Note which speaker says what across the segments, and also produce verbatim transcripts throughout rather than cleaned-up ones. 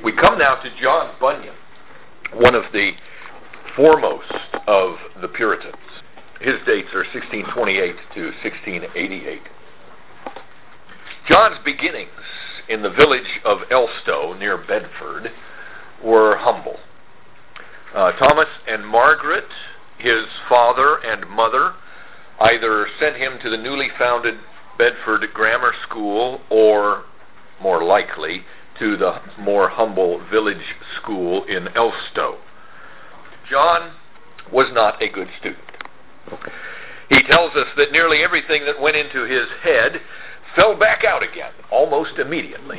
Speaker 1: We come now to John Bunyan, one of the foremost of the Puritans. His dates are sixteen twenty-eight to sixteen eighty-eight. John's beginnings in the village of Elstow, near Bedford, were humble. Uh, Thomas and Margaret, his father and mother, either sent him to the newly founded Bedford Grammar School or, more likely, to the more humble village school in Elstow. John was not a good student. He tells us that nearly everything that went into his head fell back out again, almost immediately.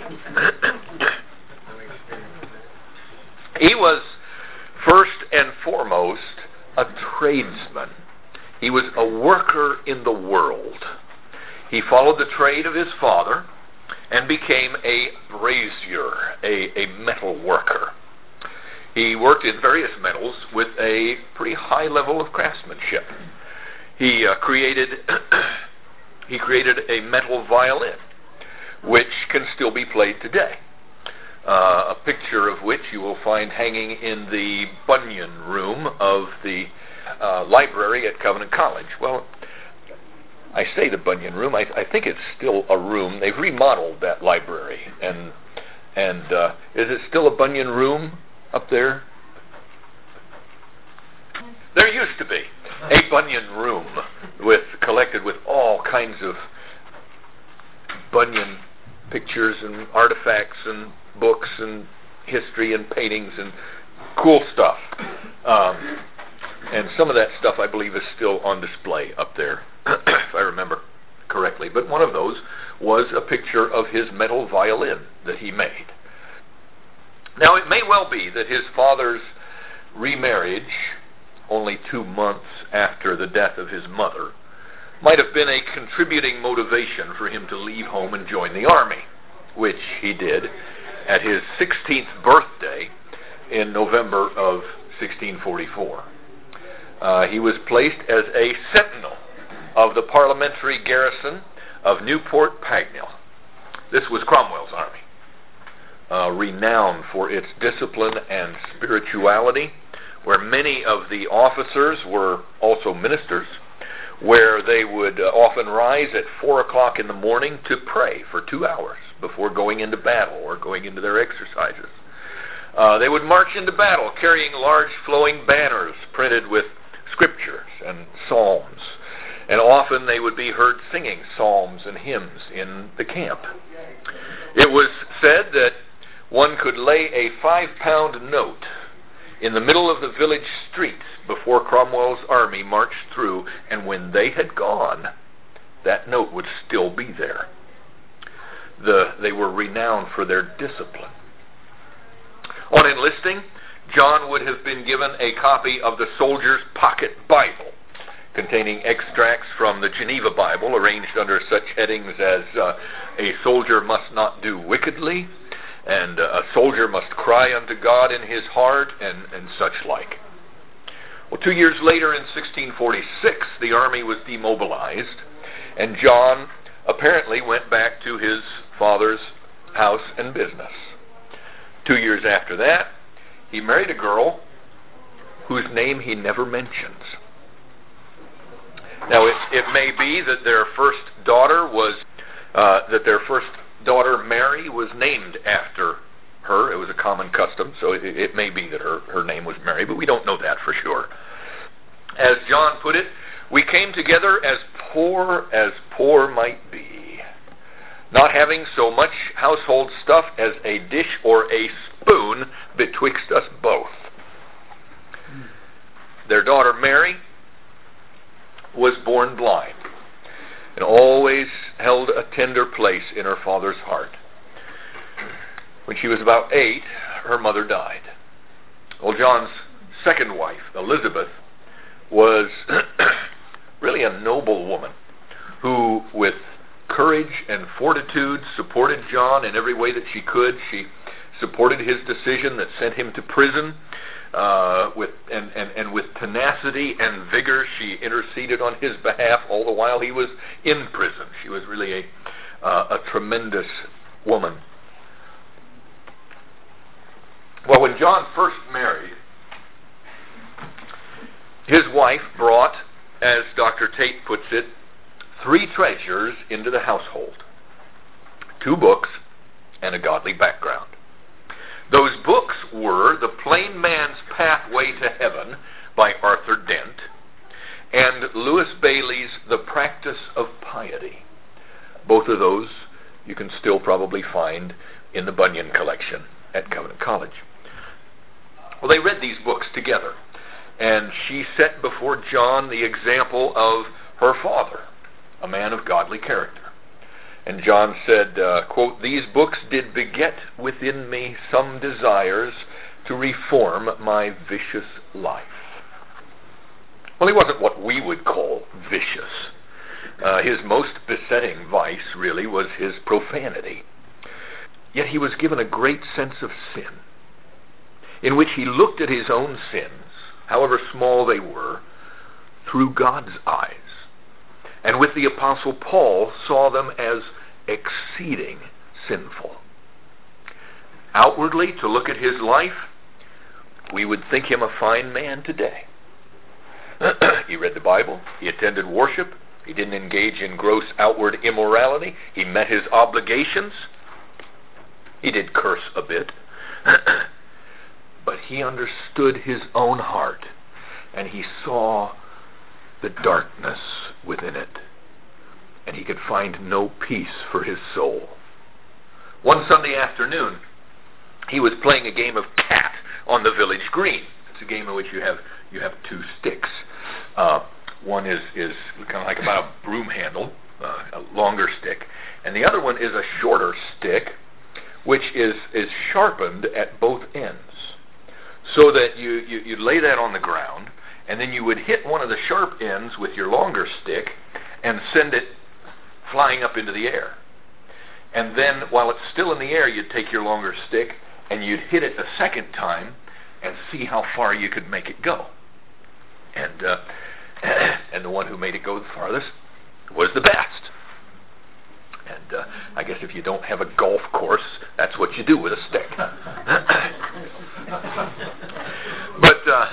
Speaker 1: He was first and foremost a tradesman. He was a worker in the world. He followed the trade of his father and became a brazier, a, a metal worker. He worked in various metals with a pretty high level of craftsmanship. He uh, created he created a metal violin, which can still be played today. Uh, a picture of which you will find hanging in the Bunyan room of the uh, library at Covenant College. Well, I say the Bunyan room. I, I think it's still a room. They've remodeled that library, and and uh, is it still a Bunyan room up there? There used to be a Bunyan room with collected with all kinds of Bunyan pictures and artifacts and books and history and paintings and cool stuff. Um, and some of that stuff, I believe, is still on display up there, if I remember correctly. But one of those was a picture of his metal violin that he made. Now, it may well be that his father's remarriage, only two months after the death of his mother, might have been a contributing motivation for him to leave home and join the army, which he did at his sixteenth birthday in November of sixteen forty-four. Uh, he was placed as a sentinel of the parliamentary garrison of Newport Pagnell. This was Cromwell's army, uh, renowned for its discipline and spirituality, where many of the officers were also ministers, where they would uh, often rise at four o'clock in the morning to pray for two hours before going into battle or going into their exercises. Uh, they would march into battle carrying large flowing banners printed with scriptures and psalms, and often they would be heard singing psalms and hymns in the camp. It was said that one could lay a five-pound note in the middle of the village street before Cromwell's army marched through, and when they had gone, that note would still be there. The, they were renowned for their discipline. On enlisting, John would have been given a copy of the Soldier's Pocket Bible, containing extracts from the Geneva Bible, arranged under such headings as uh, "A soldier must not do wickedly," and uh, "A soldier must cry unto God in his heart," and, and such like. Well, two years later, in sixteen forty-six, the army was demobilized, and John apparently went back to his father's house and business. Two years after that, he married a girl whose name he never mentions. Now, it, it may be that their first daughter was, uh, that their first daughter, Mary, was named after her. It was a common custom, so it, it may be that her, her name was Mary, but we don't know that for sure. As John put it, we came together as poor as poor might be, not having so much household stuff as a dish or a spoon betwixt us both. Their daughter Mary was born blind and always held a tender place in her father's heart. When she was about eight, her mother died. Well, John's second wife, Elizabeth, was really a noble woman who, with courage and fortitude, supported John in every way that she could. She supported his decision that sent him to prison. Uh, with and, and, and with tenacity and vigor, she interceded on his behalf all the while he was in prison. She was really a, uh, a tremendous woman. When John first married, his wife brought, as Doctor Tate puts it, three treasures into the household: two books and a godly background. Those books were The Plain Man's Pathway to Heaven by Arthur Dent and Lewis Bailey's The Practice of Piety. Both of those you can still probably find in the Bunyan collection at Covenant College. Well, they read these books together, and she set before John the example of her father, a man of godly character. And John said, uh, quote, "These books did beget within me some desires to reform my vicious life." Well, he wasn't what we would call vicious. Uh, his most besetting vice, really, was his profanity. Yet he was given a great sense of sin, in which he looked at his own sins, however small they were, through God's eyes. And with the Apostle Paul, saw them as exceeding sinful. Outwardly, to look at his life, we would think him a fine man today. He read the Bible, he attended worship, he didn't engage in gross outward immorality, he met his obligations, he did curse a bit, but he understood his own heart, and he saw the darkness within it, and he could find no peace for his soul. One Sunday afternoon, he was playing a game of cat on the village green. It's a game in which you have you have two sticks. Uh, one is, is kind of like about a broom handle, uh, a longer stick, and the other one is a shorter stick, which is, is sharpened at both ends, so that you, you, you lay that on the ground, and then you would hit one of the sharp ends with your longer stick and send it flying up into the air. And then, while it's still in the air, you'd take your longer stick and you'd hit it a second time and see how far you could make it go. And uh, and the one who made it go the farthest was the best. And uh, I guess if you don't have a golf course, that's what you do with a stick. But uh,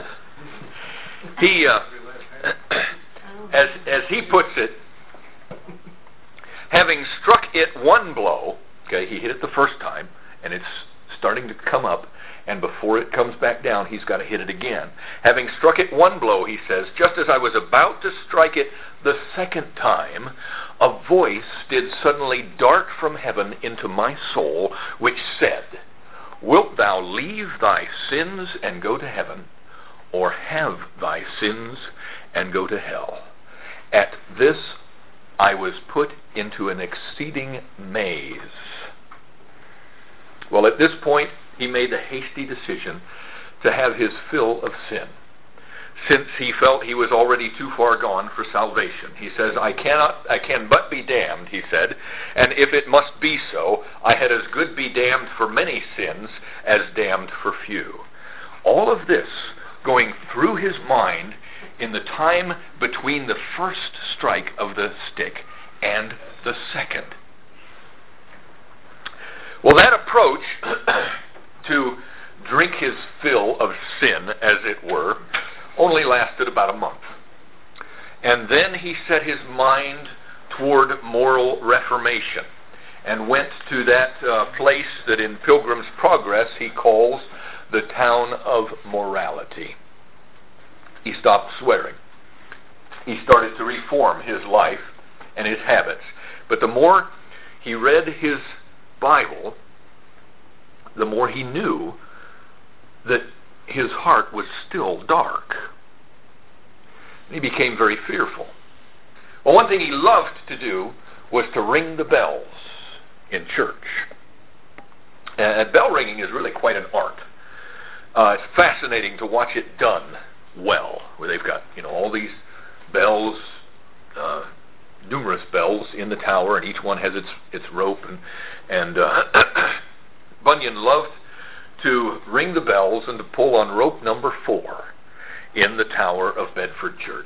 Speaker 1: he, uh, as as he puts it, having struck it one blow, okay, he hit it the first time, and it's starting to come up, and before it comes back down, he's got to hit it again. Having struck it one blow, he says, just as I was about to strike it the second time, a voice did suddenly dart from heaven into my soul, which said, "Wilt thou leave thy sins and go to heaven, or have thy sins and go to hell?" At this I was put into an exceeding maze. Well, at this point, he made the hasty decision to have his fill of sin, since he felt he was already too far gone for salvation. He says, I cannot, I can but be damned, he said, and if it must be so, I had as good be damned for many sins as damned for few. All of this going through his mind in the time between the first strike of the stick and the second. Well, that approach to drink his fill of sin, as it were, only lasted about a month. And then he set his mind toward moral reformation and went to that uh, place that in Pilgrim's Progress he calls the town of morality. He stopped swearing. He started to reform his life and his habits. But the more he read his Bible, the more he knew that his heart was still dark. He became very fearful. Well, one thing he loved to do was to ring the bells in church. And bell ringing is really quite an art. Uh, it's fascinating to watch it done well, where they've got, you know, all these bells, uh, numerous bells in the tower, and each one has its its rope, and and uh, Bunyan loved to ring the bells and to pull on rope number four in the tower of Bedford Church.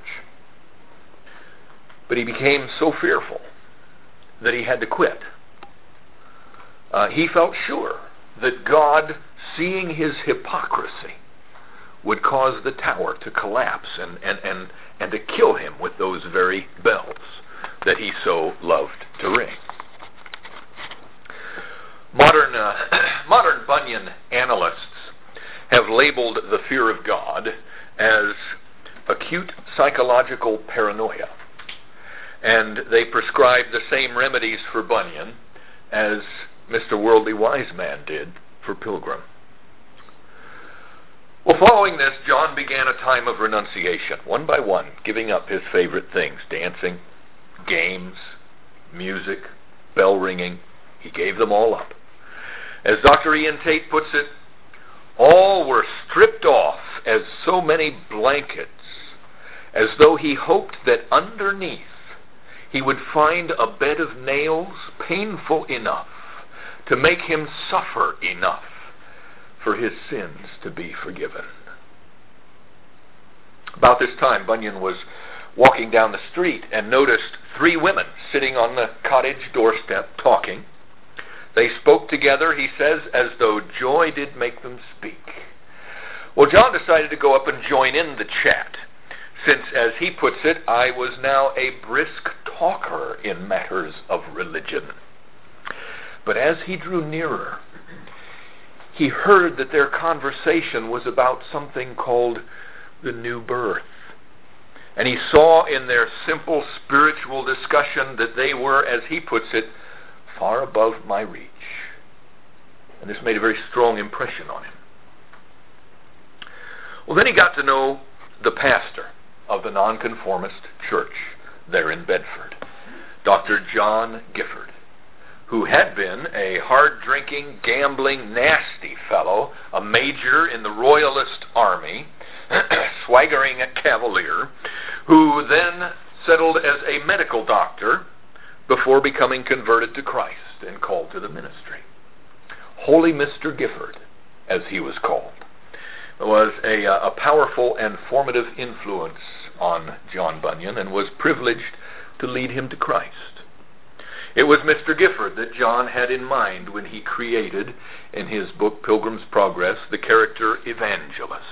Speaker 1: But he became so fearful that he had to quit. Uh, he felt sure that God, seeing his hypocrisy, would cause the tower to collapse and, and, and, and to kill him with those very bells that he so loved to ring. Modern, uh, modern Bunyan analysts have labeled the fear of God as acute psychological paranoia, and they prescribe the same remedies for Bunyan as Mister Worldly Wise Man did for Pilgrim. Well, following this, John began a time of renunciation, one by one, giving up his favorite things: dancing, games, music, bell ringing. He gave them all up. As Doctor Ian Tate puts it, all were stripped off as so many blankets, as though he hoped that underneath he would find a bed of nails painful enough to make him suffer enough for his sins to be forgiven. About this time, Bunyan was walking down the street and noticed three women sitting on the cottage doorstep talking. They spoke together, he says, as though joy did make them speak. Well, John decided to go up and join in the chat, since, as he puts it, I was now a brisk talker in matters of religion. But as he drew nearer, he heard that their conversation was about something called the new birth. And he saw in their simple spiritual discussion that they were, as he puts it, far above my reach. And this made a very strong impression on him. Well, then he got to know the pastor of the Nonconformist Church there in Bedford, Doctor John Gifford, who had been a hard-drinking, gambling, nasty fellow, a major in the Royalist Army, swaggering cavalier, who then settled as a medical doctor before becoming converted to Christ and called to the ministry. Holy Mister Gifford, as he was called, was a, a powerful and formative influence on John Bunyan and was privileged to lead him to Christ. It was Mister Gifford that John had in mind when he created, in his book Pilgrim's Progress, the character evangelist.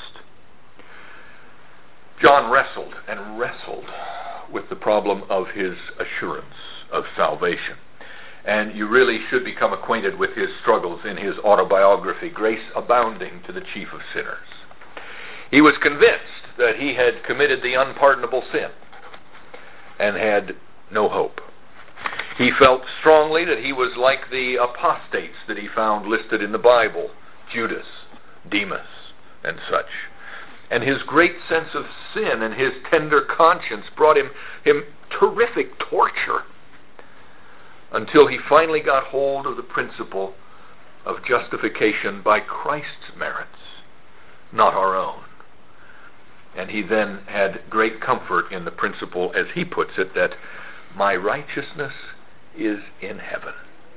Speaker 1: John wrestled and wrestled with the problem of his assurance of salvation. And you really should become acquainted with his struggles in his autobiography, Grace Abounding to the Chief of Sinners. He was convinced that he had committed the unpardonable sin and had no hope. He felt strongly that he was like the apostates that he found listed in the Bible, Judas, Demas, and such. And his great sense of sin and his tender conscience brought him, him terrific torture until he finally got hold of the principle of justification by Christ's merits, not our own. And he then had great comfort in the principle, as he puts it, that my righteousness is in heaven,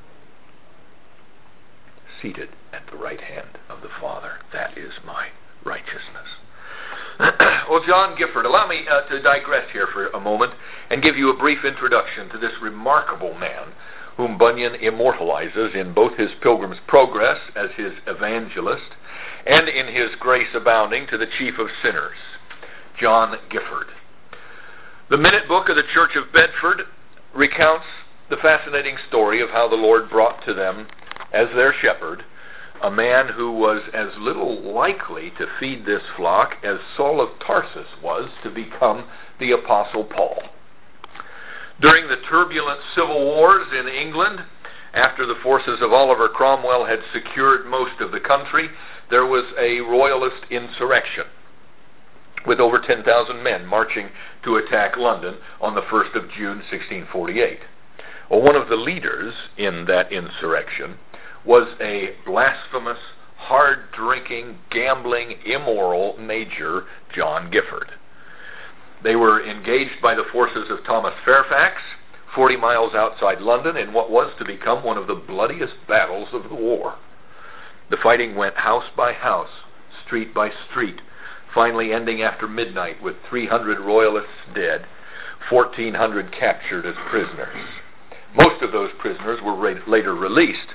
Speaker 1: seated at the right hand of the Father. That is my righteousness. Well, John Gifford, allow me uh, to digress here for a moment and give you a brief introduction to this remarkable man whom Bunyan immortalizes in both his Pilgrim's Progress as his evangelist and in his Grace Abounding to the Chief of Sinners, John Gifford. The Minute Book of the Church of Bedford recounts the fascinating story of how the Lord brought to them, as their shepherd, a man who was as little likely to feed this flock as Saul of Tarsus was to become the Apostle Paul. During the turbulent civil wars in England, after the forces of Oliver Cromwell had secured most of the country, there was a royalist insurrection with over ten thousand men marching to attack London on the first of June sixteen forty-eight. Well, one of the leaders in that insurrection was a blasphemous, hard-drinking, gambling, immoral Major John Gifford. They were engaged by the forces of Thomas Fairfax, forty miles outside London, in what was to become one of the bloodiest battles of the war. The fighting went house by house, street by street, finally ending after midnight with three hundred royalists dead, fourteen hundred captured as prisoners. Most of those prisoners were later released,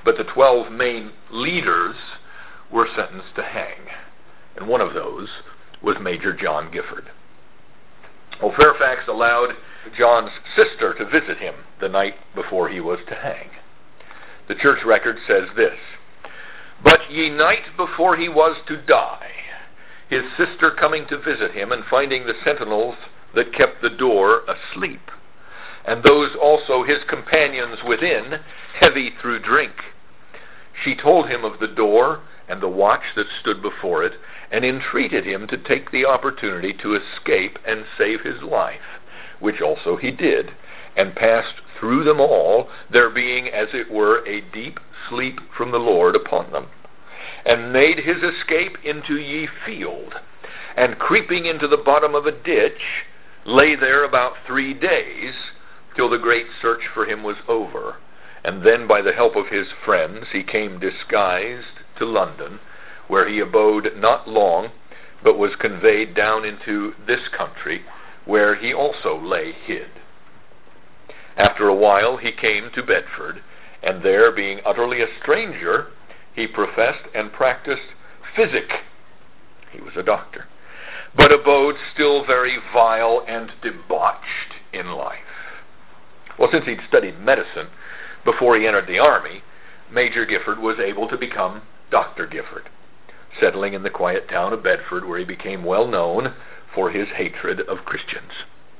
Speaker 1: but the twelve main leaders were sentenced to hang. And one of those was Major John Gifford. Well, Fairfax allowed John's sister to visit him the night before he was to hang. The church record says this: "But ye night before he was to die, his sister coming to visit him, and finding the sentinels that kept the door asleep, and those also his companions within, heavy through drink, she told him of the door and the watch that stood before it, and entreated him to take the opportunity to escape and save his life, which also he did, and passed through them all, there being as it were a deep sleep from the Lord upon them, and made his escape into ye field, and creeping into the bottom of a ditch, lay there about three days, till the great search for him was over. And then by the help of his friends he came disguised to London, where he abode not long, but was conveyed down into this country, where he also lay hid. After a while he came to Bedford, and there, being utterly a stranger, he professed and practiced physic." He was a doctor. "But abode still very vile and debauched in life." Well, since he'd studied medicine before he entered the army, Major Gifford was able to become Doctor Gifford, settling in the quiet town of Bedford, where he became well known for his hatred of Christians.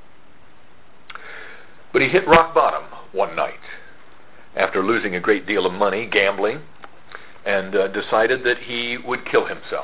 Speaker 1: But he hit rock bottom one night after losing a great deal of money gambling, and uh, decided that he would kill himself.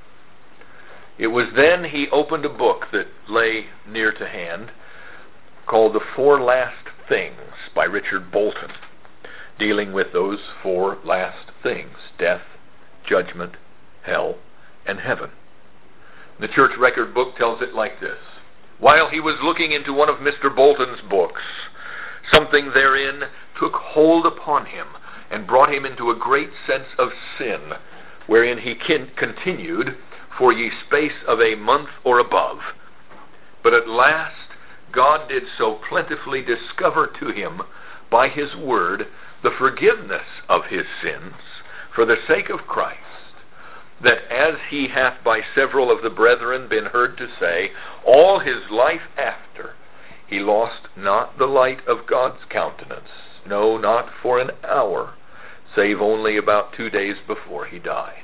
Speaker 1: It was then he opened a book that lay near to hand called The Four Last Things by Richard Bolton, dealing with those four last things: death, judgment, hell, and heaven. The church record book tells it like this: "While he was looking into one of Mister Bolton's books, something therein took hold upon him, and brought him into a great sense of sin, wherein he kin- continued for ye space of a month or above. But at last God did so plentifully discover to him by his word the forgiveness of his sins for the sake of Christ, that as he hath by several of the brethren been heard to say, all his life after, he lost not the light of God's countenance, no, not for an hour, save only about two days before he died."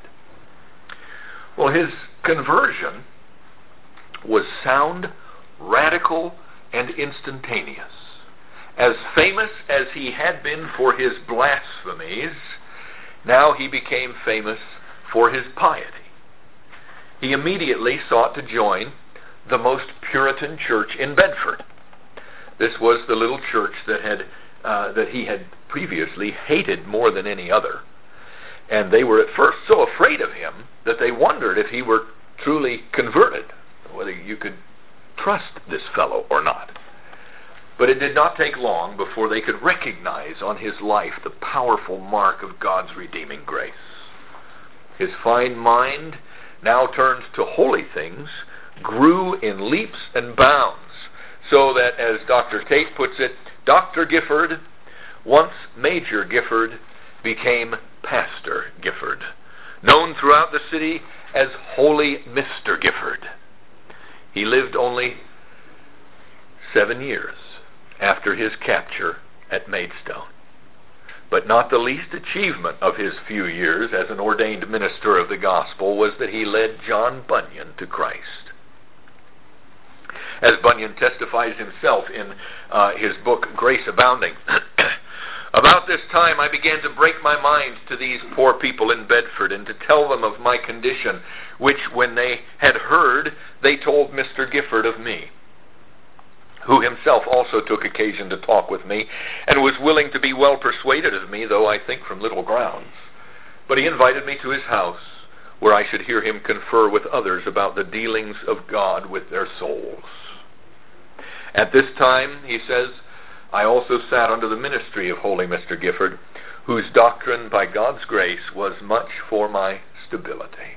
Speaker 1: Well, his conversion was sound, radical, and instantaneous. As famous as he had been for his blasphemies, now he became famous for his piety. He immediately sought to join the most Puritan church in Bedford. This was the little church that had uh, that he had previously hated more than any other. And they were at first so afraid of him that they wondered if he were truly converted, whether you could trust this fellow or not. But it did not take long before they could recognize on his life the powerful mark of God's redeeming grace. His fine mind, now turned to holy things, grew in leaps and bounds, so that, as Doctor Tate puts it, Doctor Gifford, once Major Gifford, became Pastor Gifford, known throughout the city as Holy Mister Gifford. He lived only seven years after his capture at Maidstone. But not the least achievement of his few years as an ordained minister of the gospel was that he led John Bunyan to Christ. As Bunyan testifies himself in uh, his book, Grace Abounding, "About this time I began to break my mind to these poor people in Bedford, and to tell them of my condition, which when they had heard, they told Mister Gifford of me, who himself also took occasion to talk with me, and was willing to be well persuaded of me, though I think from little grounds. But he invited me to his house, where I should hear him confer with others about the dealings of God with their souls. At this time," he says, "I also sat under the ministry of holy Mister Gifford, whose doctrine by God's grace was much for my stability."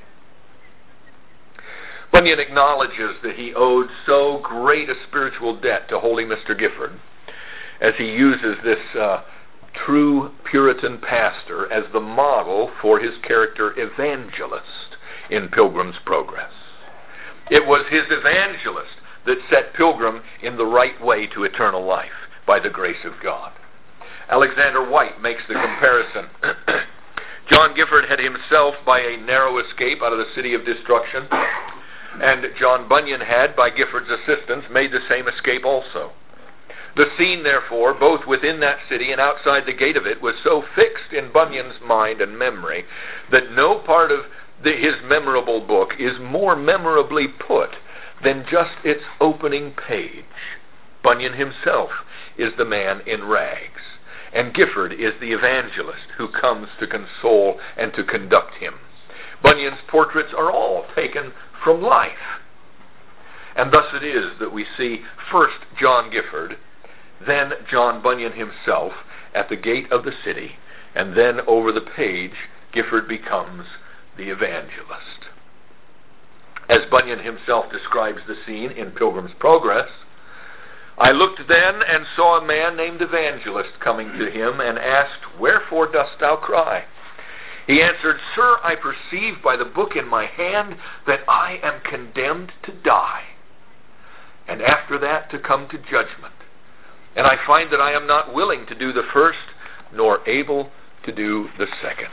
Speaker 1: Bunyan acknowledges that he owed so great a spiritual debt to holy Mister Gifford, as he uses this uh, true Puritan pastor as the model for his character evangelist in Pilgrim's Progress. It was his evangelist that set Pilgrim in the right way to eternal life by the grace of God. Alexander White makes the comparison. John Gifford had himself, by a narrow escape out of the city of destruction, and John Bunyan had, by Gifford's assistance, made the same escape also. The scene, therefore, both within that city and outside the gate of it, was so fixed in Bunyan's mind and memory that no part of the, his memorable book is more memorably put than just its opening page. Bunyan himself is the man in rags, and Gifford is the evangelist who comes to console and to conduct him. Bunyan's portraits are all taken from life. And thus it is that we see first John Gifford, then John Bunyan himself at the gate of the city, and then over the page Gifford becomes the evangelist. As Bunyan himself describes the scene in Pilgrim's Progress, I looked then and saw a man named Evangelist coming to him and asked, "Wherefore dost thou cry?" He answered, "Sir, I perceive by the book in my hand that I am condemned to die, and after that to come to judgment. And I find that I am not willing to do the first, nor able to do the second."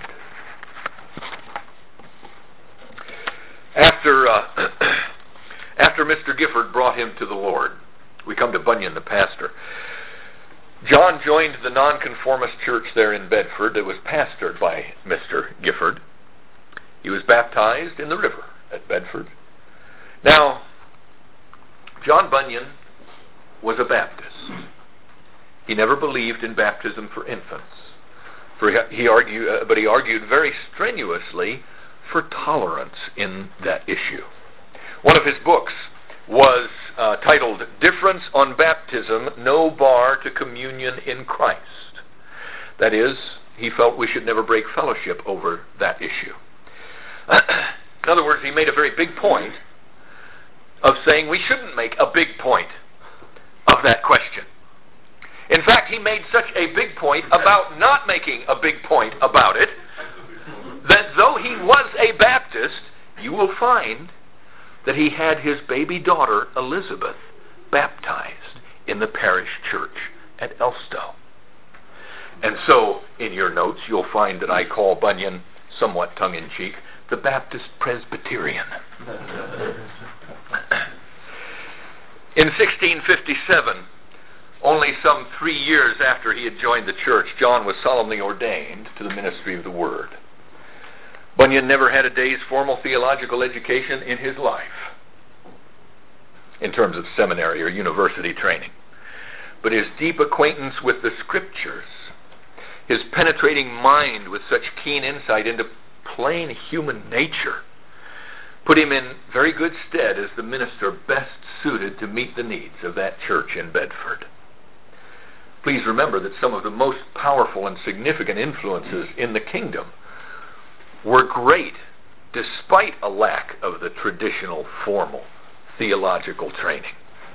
Speaker 1: After, uh, after Mister Gifford brought him to the Lord, we come to Bunyan the pastor. John joined the nonconformist church there in Bedford that was pastored by Mister Gifford. He was baptized in the river at Bedford. Now, John Bunyan was a Baptist. He never believed in baptism for infants, for he argued, uh, but he argued very strenuously for tolerance in that issue. One of his books was uh, titled "Difference on Baptism, No Bar to Communion in Christ." That is, he felt we should never break fellowship over that issue. In other words, he made a very big point of saying we shouldn't make a big point of that question. In fact, he made such a big point about not making a big point about it that though he was a Baptist, you will find that he had his baby daughter, Elizabeth, baptized in the parish church at Elstow. And so, in your notes, you'll find that I call Bunyan, somewhat tongue-in-cheek, the Baptist Presbyterian. In sixteen fifty-seven, only some three years after he had joined the church, John was solemnly ordained to the ministry of the Word. Bunyan never had a day's formal theological education in his life, in terms of seminary or university training. But his deep acquaintance with the Scriptures, his penetrating mind with such keen insight into plain human nature, put him in very good stead as the minister best suited to meet the needs of that church in Bedford. Please remember that some of the most powerful and significant influences in the kingdom were great despite a lack of the traditional formal theological training.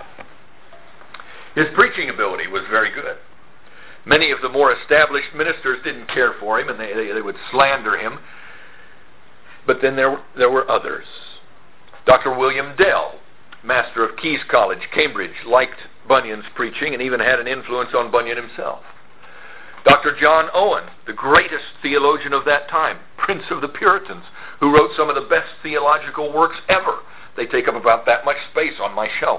Speaker 1: His preaching ability was very good. Many of the more established ministers didn't care for him, and they, they, they would slander him. But then there, there were others. Doctor William Dell, master of Keys College, Cambridge, liked Bunyan's preaching and even had an influence on Bunyan himself. Doctor John Owen, the greatest theologian of that time, Prince of the Puritans, who wrote some of the best theological works ever. They take up about that much space on my shelf.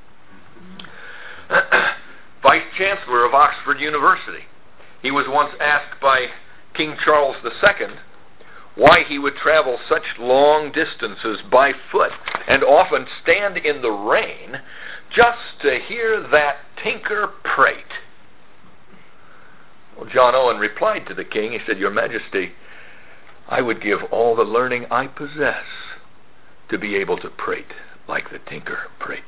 Speaker 1: Vice Chancellor of Oxford University. He was once asked by King Charles the Second why he would travel such long distances by foot and often stand in the rain just to hear that tinker prate. Well, John Owen replied to the king. He said, "Your Majesty, I would give all the learning I possess to be able to prate like the tinker prates."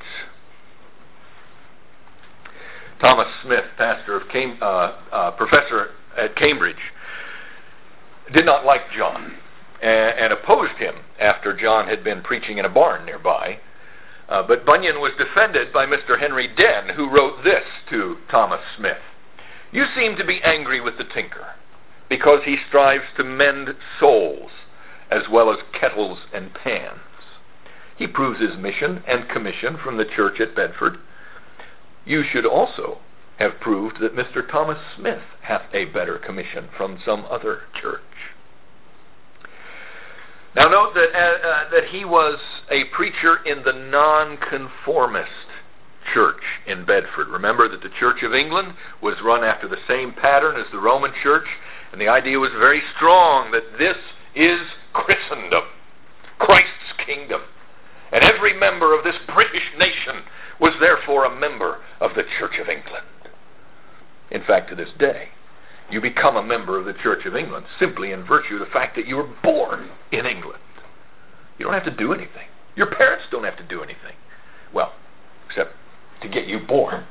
Speaker 1: Thomas Smith, pastor of Cam- uh, uh, professor at Cambridge, did not like John and, and opposed him after John had been preaching in a barn nearby. Uh, but Bunyan was defended by Mister Henry Dehn, who wrote this to Thomas Smith. You seem to be angry with the tinker, because he strives to mend souls, as well as kettles and pans. He proves his mission and commission from the church at Bedford. You should also have proved that Mister Thomas Smith hath a better commission from some other church. Now note that, uh, uh, that he was a preacher in the nonconformist church in Bedford. Remember that the Church of England was run after the same pattern as the Roman Church, and the idea was very strong that this is Christendom, Christ's kingdom. And every member of this British nation was therefore a member of the Church of England. In fact, to this day, you become a member of the Church of England simply in virtue of the fact that you were born in England. You don't have to do anything. Your parents don't have to do anything. Well, except to get you born.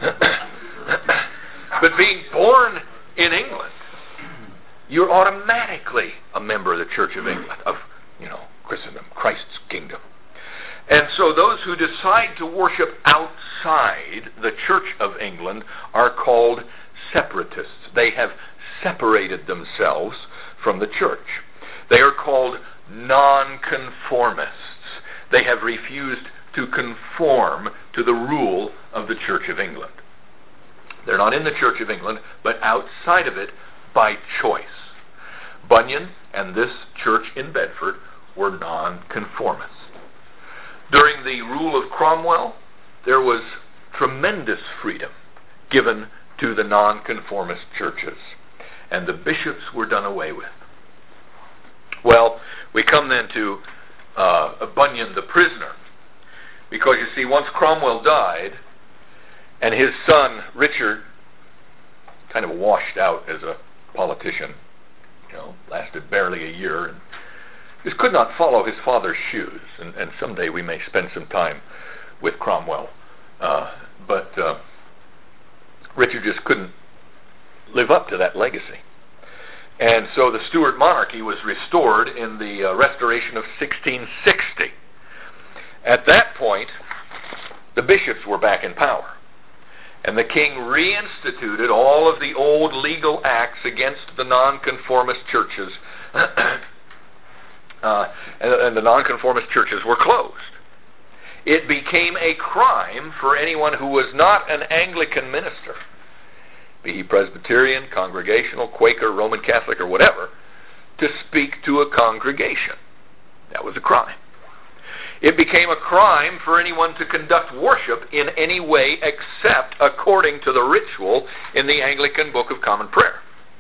Speaker 1: But being born in England, you're automatically a member of the Church of England, of, you know, Christendom, Christ's kingdom. And so those who decide to worship outside the Church of England are called separatists. They have separated themselves from the church. They are called nonconformists. They have refused to conform to the rule of the Church of England. They're not in the Church of England, but outside of it by choice. Bunyan and this church in Bedford were nonconformists. During the rule of Cromwell, there was tremendous freedom given to the nonconformist churches, and the bishops were done away with. Well, we come then to uh, Bunyan the prisoner, because you see, once Cromwell died, and his son Richard kind of washed out as a politician, you know, lasted barely a year, and just could not follow his father's shoes, and, and someday we may spend some time with Cromwell. Uh, but uh, Richard just couldn't live up to that legacy. And so the Stuart monarchy was restored in the uh, restoration of sixteen sixty. At that point, the bishops were back in power, and the king reinstituted all of the old legal acts against the nonconformist churches. Uh, and, and the nonconformist churches were closed. It became a crime for anyone who was not an Anglican minister, be he Presbyterian, Congregational, Quaker, Roman Catholic, or whatever, to speak to a congregation. That was a crime. It became a crime for anyone to conduct worship in any way except according to the ritual in the Anglican Book of Common Prayer.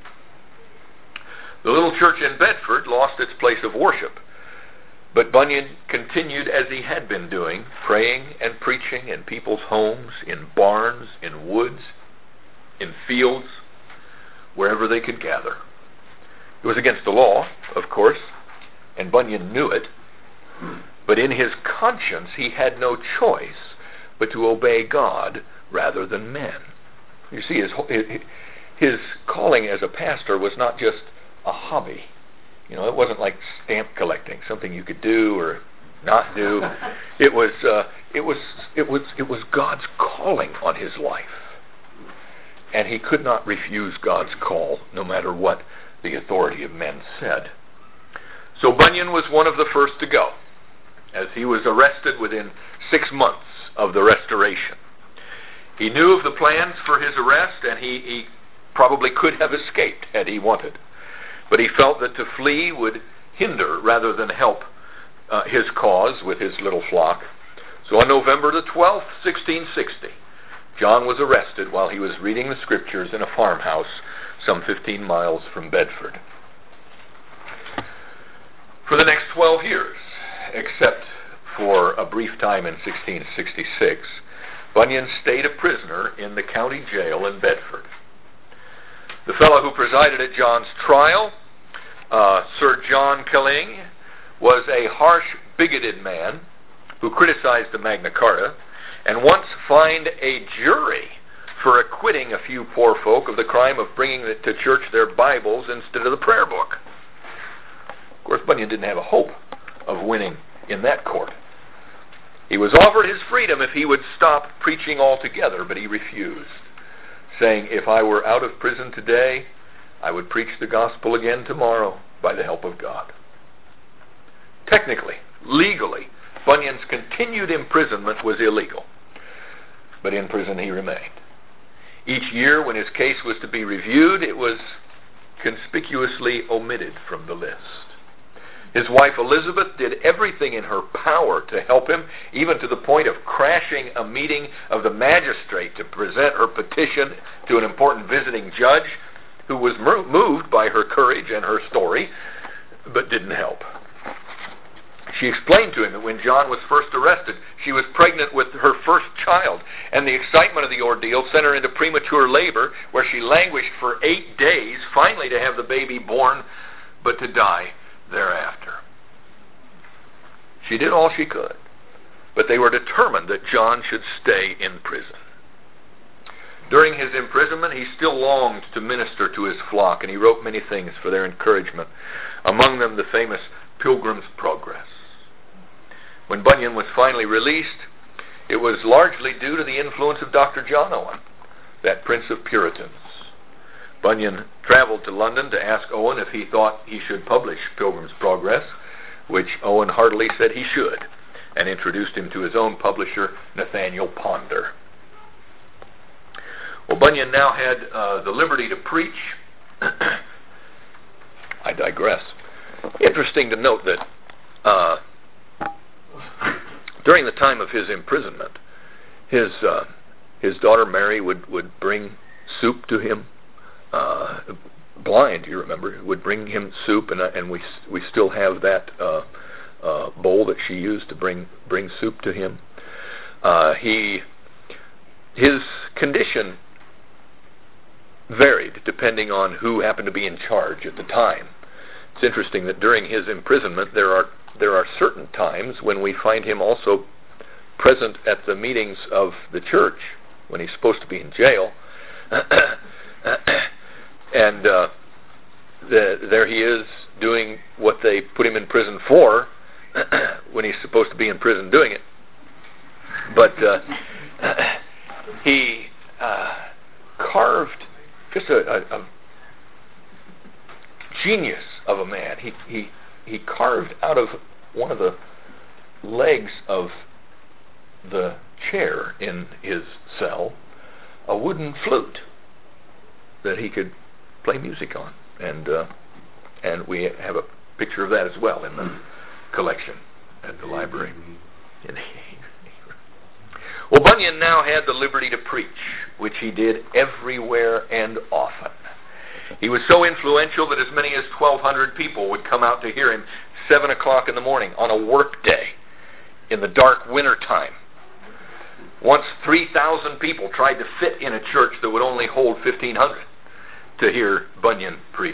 Speaker 1: The little church in Bedford lost its place of worship, but Bunyan continued as he had been doing, praying and preaching in people's homes, in barns, in woods, in fields, wherever they could gather. It was against the law, of course, and Bunyan knew it, but in his conscience he had no choice but to obey God rather than men. You see, his, his calling as a pastor was not just a hobby. You know, it wasn't like stamp collecting, something you could do or not do. It was, uh, it was, it was, it was God's calling on his life, and he could not refuse God's call, no matter what the authority of men said. So Bunyan was one of the first to go, as he was arrested within six months of the Restoration. He knew of the plans for his arrest, and he, he probably could have escaped had he wanted. But he felt that to flee would hinder rather than help uh, his cause with his little flock. So on November the twelfth, sixteen sixty, John was arrested while he was reading the scriptures in a farmhouse some fifteen miles from Bedford. For the next twelve years, except for a brief time in sixteen sixty-six, Bunyan stayed a prisoner in the county jail in Bedford. The fellow who presided at John's trial, uh, Sir John Killing, was a harsh, bigoted man who criticized the Magna Carta and once fined a jury for acquitting a few poor folk of the crime of bringing to church their Bibles instead of the prayer book. Of course, Bunyan didn't have a hope of winning in that court. He was offered his freedom if he would stop preaching altogether, but he refused, saying, "If I were out of prison today, I would preach the gospel again tomorrow by the help of God." Technically, legally, Bunyan's continued imprisonment was illegal, but in prison he remained. Each year when his case was to be reviewed, it was conspicuously omitted from the list. His wife Elizabeth did everything in her power to help him, even to the point of crashing a meeting of the magistrate to present her petition to an important visiting judge who was moved by her courage and her story, but didn't help. She explained to him that when John was first arrested, she was pregnant with her first child, and the excitement of the ordeal sent her into premature labor, where she languished for eight days, finally to have the baby born, but to die thereafter. She did all she could, but they were determined that John should stay in prison. During his imprisonment, he still longed to minister to his flock, and he wrote many things for their encouragement, among them the famous Pilgrim's Progress. When Bunyan was finally released, it was largely due to the influence of Doctor John Owen, that Prince of Puritans. Bunyan traveled to London to ask Owen if he thought he should publish Pilgrim's Progress, which Owen heartily said he should, and introduced him to his own publisher, Nathaniel Ponder. Well, Bunyan now had uh, the liberty to preach. I digress. Interesting to note that uh, during the time of his imprisonment, his uh, his daughter Mary would, would bring soup to him. Uh, blind, you remember, would bring him soup, and uh, and we we still have that uh, uh, bowl that she used to bring bring soup to him. Uh, he his condition varied depending on who happened to be in charge at the time. It's interesting that during his imprisonment there are there are certain times when we find him also present at the meetings of the church when he's supposed to be in jail. And uh, the, there he is doing what they put him in prison for when he's supposed to be in prison doing it. But uh, he uh, carved just a, a, a genius of a man. He, he, he carved out of one of the legs of the chair in his cell a wooden flute that he could play music on, and uh, and we have a picture of that as well in the collection at the library. Well, Bunyan now had the liberty to preach, which he did everywhere and often. He was so influential that as many as twelve hundred people would come out to hear him seven o'clock in the morning on a work day in the dark winter time. Once three thousand people tried to fit in a church that would only hold fifteen hundred to hear Bunyan preach.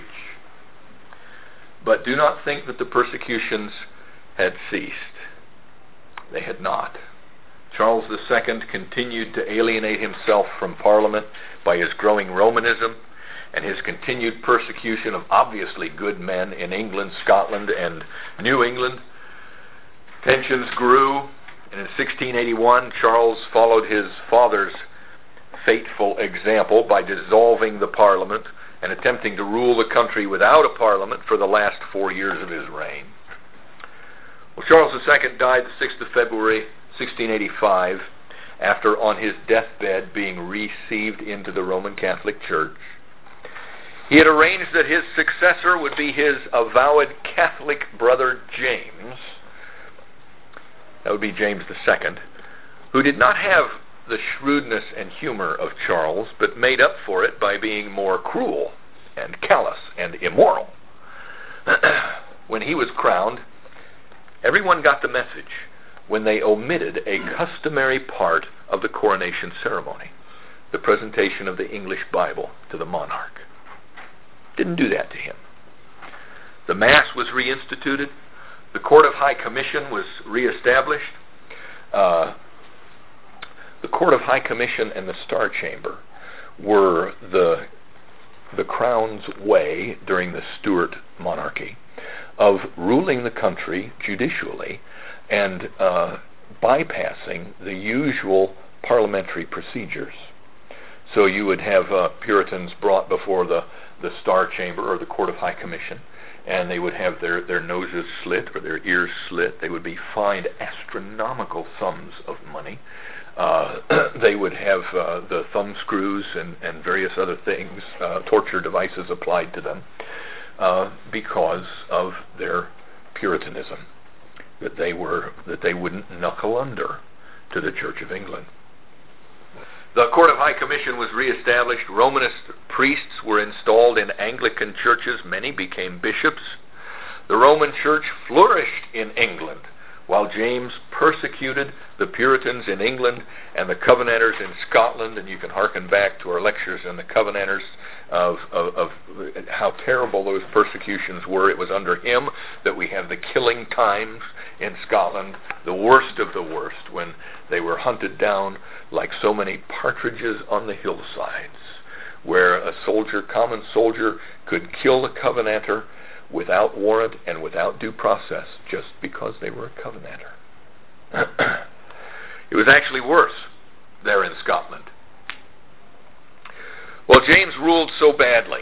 Speaker 1: But do not think that the persecutions had ceased. They had not. Charles the Second continued to alienate himself from Parliament by his growing Romanism and his continued persecution of obviously good men in England, Scotland, and New England. Tensions grew, and in sixteen eighty-one, Charles followed his father's fateful example by dissolving the Parliament and attempting to rule the country without a Parliament for the last four years of his reign. Well, Charles the Second died the sixth of February, sixteen eighty-five, after on his deathbed being received into the Roman Catholic Church. He had arranged that his successor would be his avowed Catholic brother James. That would be James the Second, who did not have the shrewdness and humor of Charles, but made up for it by being more cruel and callous and immoral. When he was crowned, everyone got the message when they omitted a customary part of the coronation ceremony, the presentation of the English Bible to the monarch. Didn't do that to him. The Mass was reinstituted. The Court of High Commission was reestablished. Uh, the Court of High Commission and the Star Chamber were the, the Crown's way during the Stuart monarchy of ruling the country judicially and uh, bypassing the usual parliamentary procedures. So you would have uh, Puritans brought before the, the Star Chamber or the Court of High Commission, and they would have their, their noses slit or their ears slit. They would be fined astronomical sums of money. Uh, they would have uh, the thumb screws and, and various other things, uh, torture devices applied to them uh, because of their Puritanism, that they were that they wouldn't knuckle under to the Church of England. The Court of High Commission was reestablished. Romanist priests were installed in Anglican churches. Many became bishops. The Roman Church flourished in England, while James persecuted the Puritans in England and the Covenanters in Scotland. And you can hearken back to our lectures on the Covenanters of, of, of how terrible those persecutions were. It was under him that we have the killing times in Scotland, the worst of the worst, when they were hunted down like so many partridges on the hillsides, where a soldier, common soldier, could kill the Covenanter without warrant and without due process just because they were a Covenanter. It was actually worse there in Scotland. Well, James ruled so badly.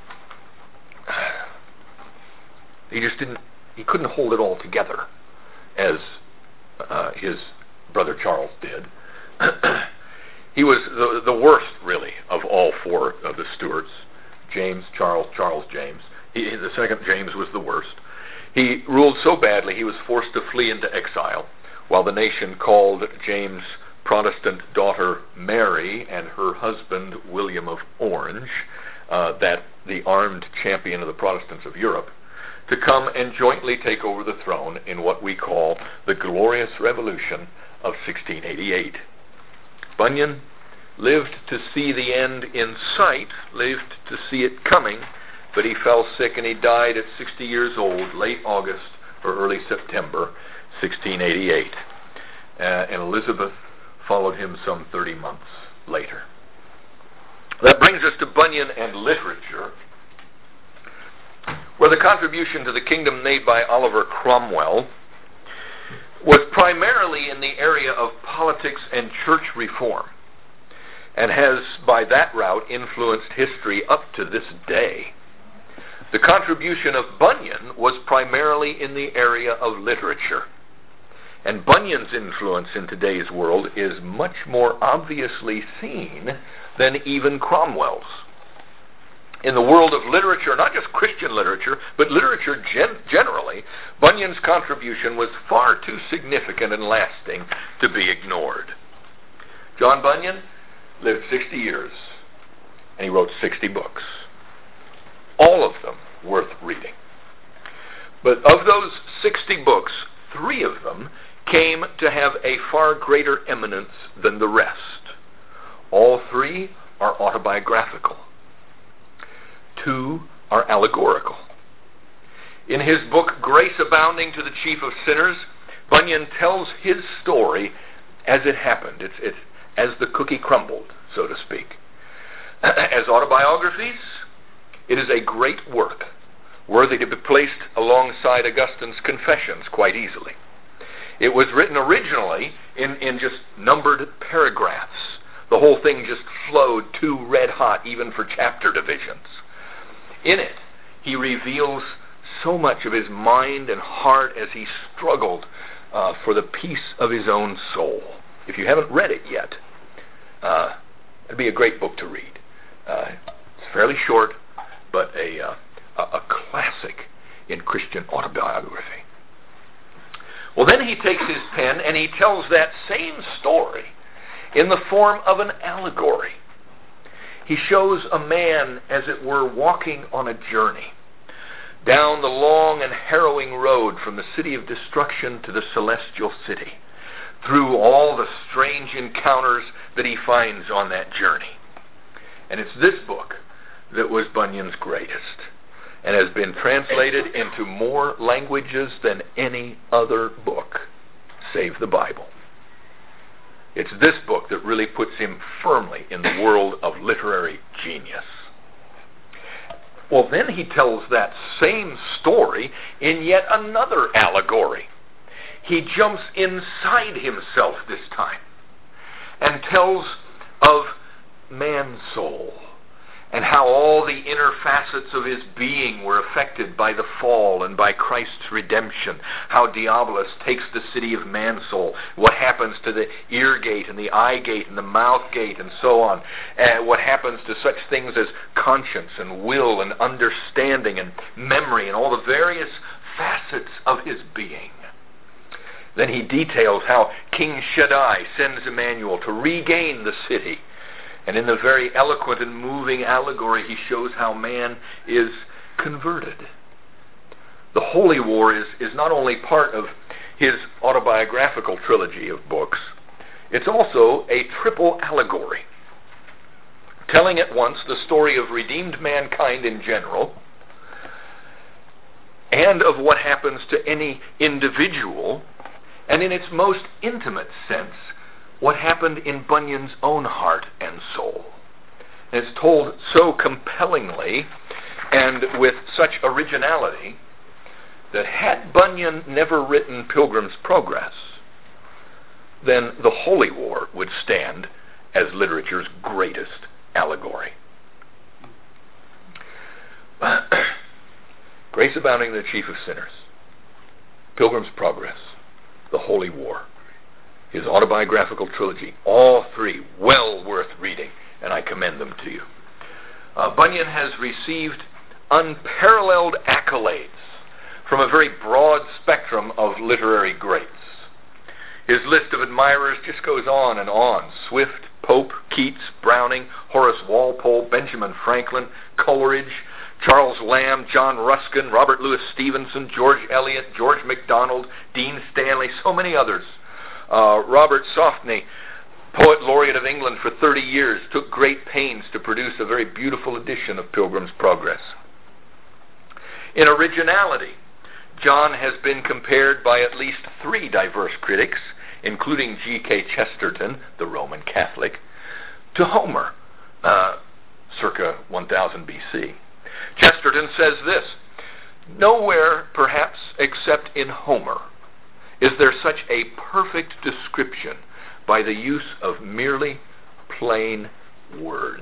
Speaker 1: He just didn't, he couldn't hold it all together as uh, his brother Charles did. He was the, the worst, really, of all four of the Stuarts. James, Charles, Charles, James. He, the second James was the worst. He ruled so badly he was forced to flee into exile, while the nation called James' Protestant daughter Mary and her husband William of Orange, uh, that the armed champion of the Protestants of Europe, to come and jointly take over the throne in what we call the Glorious Revolution of sixteen eighty-eight. Bunyan lived to see the end in sight, lived to see it coming, but he fell sick and he died at sixty years old, late August or early September, sixteen eighty-eight. Uh, and Elizabeth followed him some thirty months later. That brings us to Bunyan and literature, where the contribution to the kingdom made by Oliver Cromwell was primarily in the area of politics and church reform, and has, by that route, influenced history up to this day. The contribution of Bunyan was primarily in the area of literature, and Bunyan's influence in today's world is much more obviously seen than even Cromwell's. In the world of literature, not just Christian literature, but literature gen- generally, Bunyan's contribution was far too significant and lasting to be ignored. John Bunyan lived sixty years, and he wrote sixty books, all of them worth reading. But of those sixty books, three of them came to have a far greater eminence than the rest. All three are autobiographical. Two are allegorical. In his book, Grace Abounding to the Chief of Sinners, Bunyan tells his story as it happened. It's, it's as the cookie crumbled, so to speak. As autobiographies, it is a great work, worthy to be placed alongside Augustine's Confessions quite easily. It was written originally in, in just numbered paragraphs. The whole thing just flowed too red hot even for chapter divisions. In it, he reveals so much of his mind and heart as he struggled uh, for the peace of his own soul. If you haven't read it yet, uh, it'd be a great book to read. Uh, it's fairly short, but a, uh, a, a classic in Christian autobiography. Well, then he takes his pen and he tells that same story in the form of an allegory. He shows a man, as it were, walking on a journey down the long and harrowing road from the city of destruction to the celestial city, through all the strange encounters that he finds on that journey. And it's this book that was Bunyan's greatest, and has been translated into more languages than any other book, save the Bible. It's this book that really puts him firmly in the world of literary genius. Well, then he tells that same story in yet another allegory. He jumps inside himself this time and tells of man's soul, and how all the inner facets of his being were affected by the fall and by Christ's redemption. How Diabolus takes the city of man's soul, what happens to the ear gate and the eye gate and the mouth gate and so on, and what happens to such things as conscience and will and understanding and memory and all the various facets of his being. Then he details how King Shaddai sends Emmanuel to regain the city. And in the very eloquent and moving allegory, he shows how man is converted. The Holy War is, is not only part of his autobiographical trilogy of books, it's also a triple allegory, telling at once the story of redeemed mankind in general, and of what happens to any individual, and in its most intimate sense, what happened in Bunyan's own heart and soul. And it's told so compellingly and with such originality that had Bunyan never written Pilgrim's Progress, then the Holy War would stand as literature's greatest allegory. Grace Abounding to the Chief of Sinners, Pilgrim's Progress, the Holy War, his autobiographical trilogy, all three well worth reading, and I commend them to you. Uh, Bunyan has received unparalleled accolades from a very broad spectrum of literary greats. His list of admirers just goes on and on. Swift, Pope, Keats, Browning, Horace Walpole, Benjamin Franklin, Coleridge, Charles Lamb, John Ruskin, Robert Louis Stevenson, George Eliot, George MacDonald, Dean Stanley, so many others. Uh, Robert Sauntney, Poet Laureate of England for thirty years, took great pains to produce a very beautiful edition of Pilgrim's Progress. In originality, John has been compared by at least three diverse critics, including G K Chesterton, the Roman Catholic, to Homer, uh, circa one thousand B C. Chesterton says this: "Nowhere, perhaps, except in Homer, is there such a perfect description by the use of merely plain words.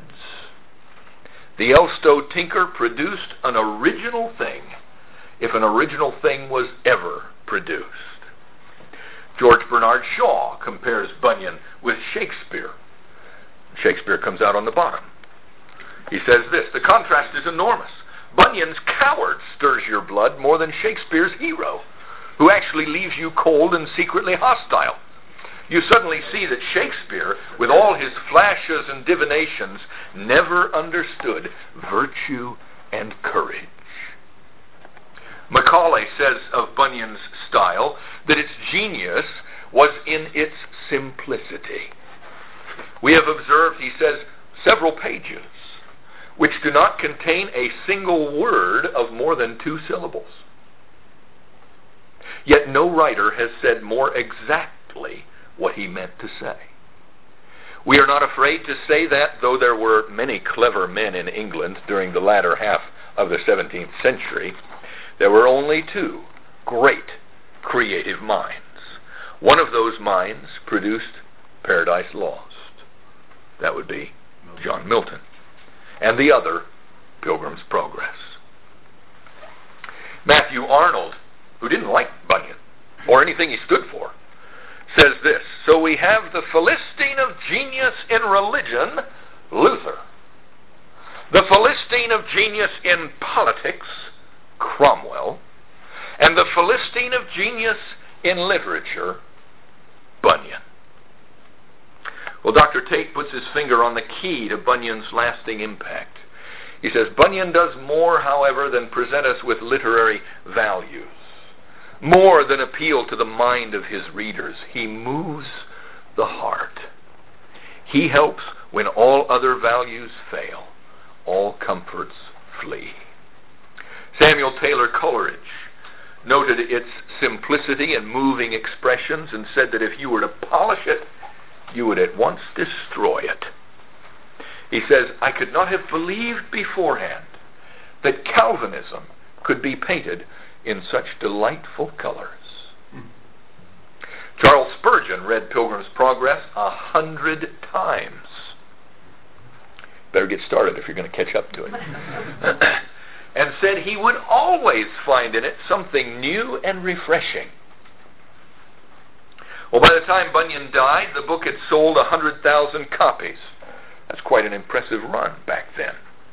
Speaker 1: The Elstow tinker produced an original thing, if an original thing was ever produced." George Bernard Shaw compares Bunyan with Shakespeare. Shakespeare comes out on the bottom. He says this: "The contrast is enormous. Bunyan's coward stirs your blood more than Shakespeare's hero, who actually leaves you cold and secretly hostile. You suddenly see that Shakespeare, with all his flashes and divinations, never understood virtue and courage." Macaulay says of Bunyan's style that its genius was in its simplicity. "We have observed," he says, "several pages which do not contain a single word of more than two syllables. Yet no writer has said more exactly what he meant to say. We are not afraid to say that, though there were many clever men in England during the latter half of the seventeenth century, there were only two great creative minds. One of those minds produced Paradise Lost. That would be John Milton. And the other, Pilgrim's Progress." Matthew Arnold, who didn't like Bunyan or anything he stood for, says this: "So we have the Philistine of genius in religion, Luther. The Philistine of genius in politics, Cromwell. And the Philistine of genius in literature, Bunyan." Well, Doctor Tate puts his finger on the key to Bunyan's lasting impact. He says, "Bunyan does more, however, than present us with literary values, more than appeal to the mind of his readers. He moves the heart. He helps when all other values fail, all comforts flee." Samuel Taylor Coleridge noted its simplicity and moving expressions and said that if you were to polish it, you would at once destroy it. He says, "I could not have believed beforehand that Calvinism could be painted in such delightful colors." Charles Spurgeon read Pilgrim's Progress a hundred times. Better get started if you're going to catch up to it. And said he would always find in it something new and refreshing. Well, by the time Bunyan died, the book had sold one hundred thousand copies. That's quite an impressive run back then.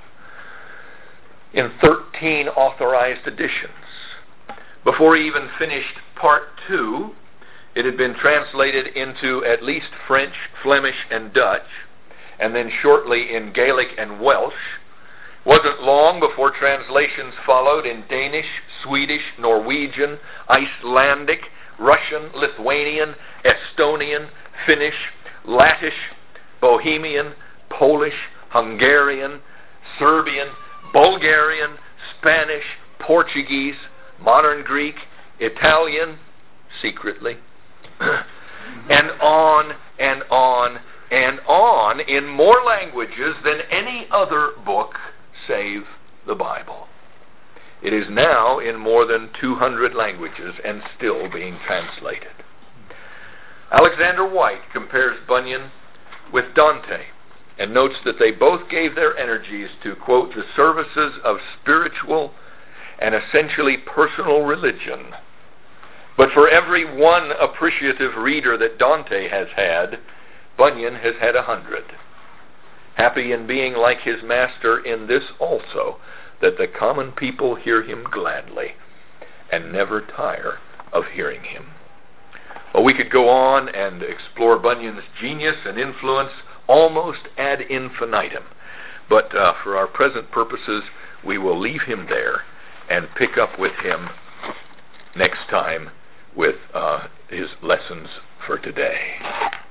Speaker 1: In thirteen authorized editions. Before he even finished part two, it had been translated into at least French, Flemish, and Dutch, and then shortly in Gaelic and Welsh. Wasn't long before translations followed in Danish, Swedish, Norwegian, Icelandic, Russian, Lithuanian, Estonian, Finnish, Latvish, Bohemian, Polish, Hungarian, Serbian, Bulgarian, Spanish, Portuguese, modern Greek, Italian, secretly, and on and on and on in more languages than any other book save the Bible. It is now in more than two hundred languages and still being translated. Alexander White compares Bunyan with Dante and notes that they both gave their energies to, quote, the services of spiritual and essentially personal religion. But for every one appreciative reader that Dante has had, Bunyan has had a hundred. Happy in being like his master in this also, that the common people hear him gladly and never tire of hearing him. Well, we could go on and explore Bunyan's genius and influence almost ad infinitum, but uh, for our present purposes, we will leave him there and pick up with him next time with uh, his lessons for today.